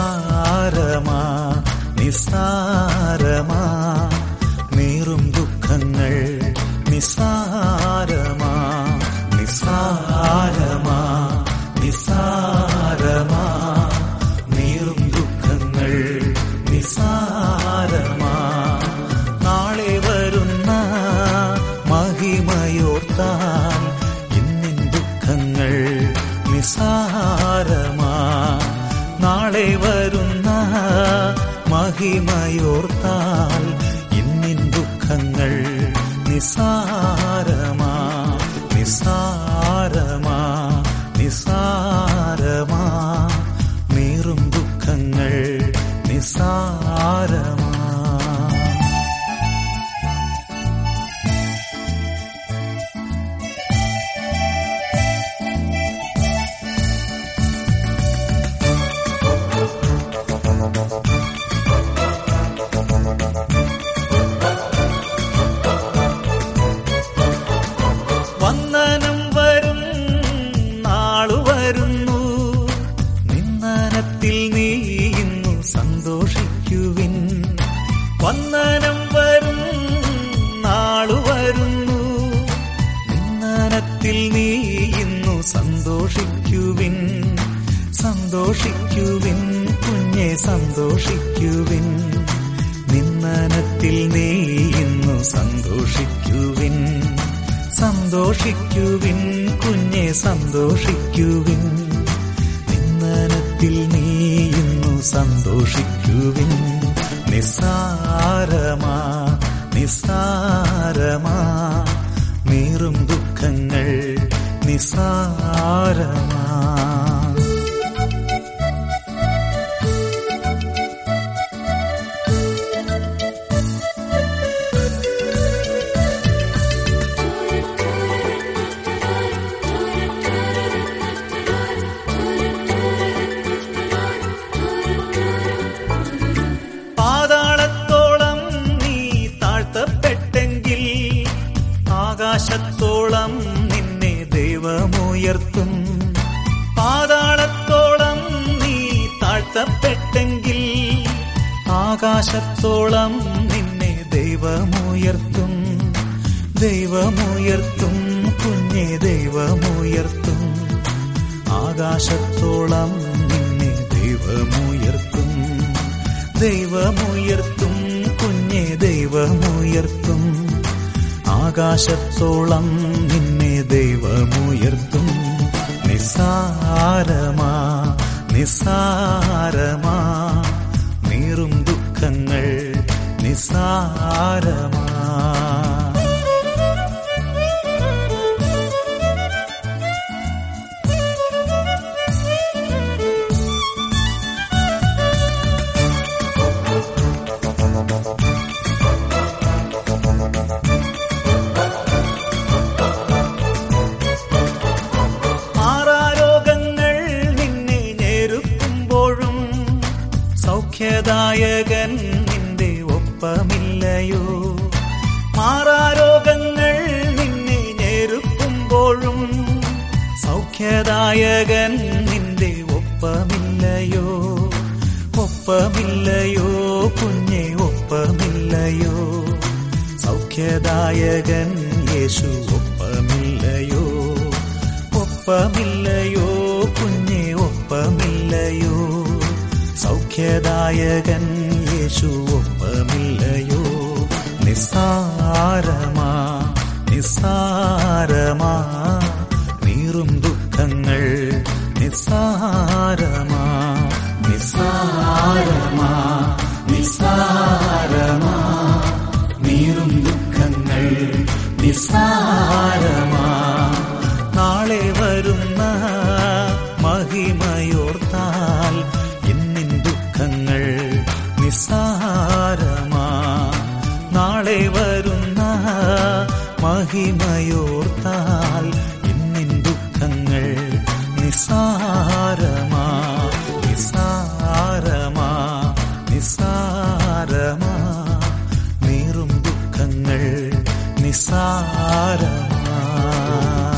നിസ്സാരമാ നിസ്സാരമാ നീറും ദുഃഖങ്ങൾ നിസ്സാരമാ നിസ്സാരമാ നിസ്സാരമാ നീറും ദുഃഖങ്ങൾ നിസ്സാരമാ നാളെ വരുന്ന മഹിമയോർത്താൽ ഇന്നിൻ ദുഃഖങ്ങൾ നിസ്സാരമാ നാളെ വരുന്ന മഹിമയോർത്താൽ ഇന്നിൻ ദുഃഖങ്ങൾ നിസ്സാരമാ നിസ്സാരമാ നിസ്സാരമാ നീറും ദുഃഖങ്ങൾ നിസ്സാരമാ. വന്ദനം വരും നാളു വരുന്നു, നിന്ദനത്തിൽ നീ ഇന്നു സന്തോഷിക്കുവിൻ. വന്ദനം വരും നാളു വരുന്നു, നിന്ദനത്തിൽ നീ ഇന്നു സന്തോഷിക്കുവിൻ. സന്തോഷിക്കുവിൻ കുഞ്ഞെ സന്തോഷിക്കുവിൻ, നിന്ദനത്തിൽ നീ ഇന്നു സന്തോഷിക്കുവിൻ. സന്തോഷിക്കുവിൻ കുഞ്ഞെ സന്തോഷിക്കുവിൻ, നിന്ദനത്തിൽ നീ ഇന്നു സന്തോഷിക്കുവിൻ. നിസ്സാരമാ നിസ്സാരമാ നീറും ദുഃഖങ്ങൾ നിസ്സാരമാ. പാതാളത്തോളം നീ താഴ്ത്തപ്പെട്ടെങ്കിൽ ആകാശത്തോളം നിന്നെ ദൈവമുയർത്തും. പാതാളത്തോളം നീ താഴ്ത്തപ്പെട്ടെങ്കിൽ ആകാശത്തോളം നിന്നെ ദൈവമുയർത്തും. ദൈവമുയർത്തും കുഞ്ഞെ ദൈവമുയർത്തും, ആകാശത്തോളം നിന്നെ ദൈവമുയർത്തും. ദൈവമുയർത്തും കുഞ്ഞെ ദൈവമുയർത്തും, ആകാശത്തോളം നിന്നെ ദൈവമുയർത്തും. നിസ്സാരമാ നിസ്സാരമാ നീറും ദുഃഖങ്ങൾ നിസ്സാരമാ. സൗഖ്യദായകൻ നിന്റെ ഒപ്പമില്ലയോ? മാറാരോഗങ്ങൾ നിന്നെ ഞെരുക്കുമ്പോഴും സൗഖ്യദായകൻ നിന്റെ ഒപ്പമില്ലയോ? ഒപ്പമില്ലയോ കുഞ്ഞെ ഒപ്പമില്ലയോ? സൗഖ്യദായകൻ യേശു ഒപ്പമില്ലയോ? ഒപ്പമില്ലയോ കുഞ്ഞെ ഒപ്പമില്ലയോ? സൗഖ്യദായകൻ യേശു ഒപ്പമില്ലയോ? നിസ്സാരമാ നിസ്സാരമാ നീറും ദുഃഖങ്ങൾ നിസ്സാരമാ. നിസ്സാരമാ നിസ്സാരമാ നീറും ദുഃഖങ്ങൾ നിസ്സാരമാ. നാളെ വരുന്ന മഹിമയോർത്താൽ ഇന്നിൻ ദുഃഖങ്ങൾ നിസ്സാരമാ. നാളെ വരുന്ന മഹിമയോർത്താൽ ഇന്നിൻ ദുഃഖങ്ങൾ നിസ്സാരമാ. നിസ്സാരമാ നിസ്സാരമാ നീറും ദുഃഖങ്ങൾ നിസ്സാരമാ.